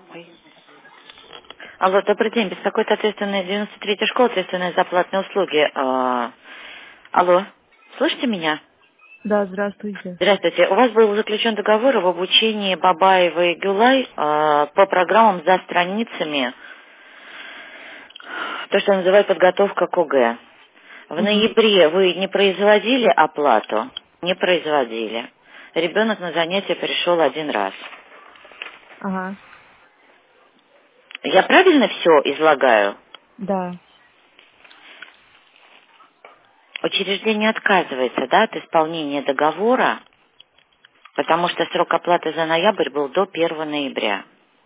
Ой. Алло, добрый день. Беспокоит ответственная 93-я школа, ответственная за платные услуги. Алло, слышите меня? Да, здравствуйте. Здравствуйте. У вас был заключен договор об обучении Бабаева и Гюлай по программам за страницами, то, что называют подготовка к ОГЭ. В Угу. ноябре вы не производили оплату? Не производили. Ребенок на занятия пришел один раз. Ага. Я правильно все излагаю? Да. Учреждение отказывается, да, от исполнения договора, потому что срок оплаты за ноябрь был до 1 ноября.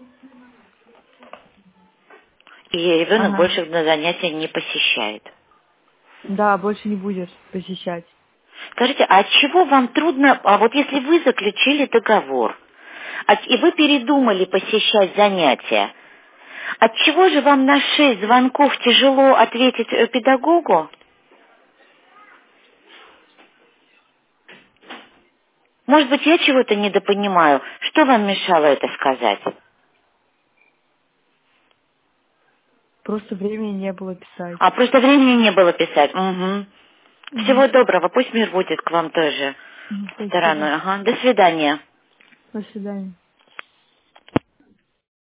И ребенок Ага. больше на занятия не посещает. Да, больше не будет посещать. Скажите, а от чего вам трудно, а вот если вы заключили договор, и вы передумали посещать занятия, от чего же вам на 6 звонков тяжело ответить педагогу? Может быть, я чего-то недопонимаю. Что вам мешало это сказать? Просто времени не было писать. А, просто времени не было писать. Угу. Угу. Всего доброго. Пусть мир будет к вам тоже Спасибо. стороной. Ага. До свидания. До свидания.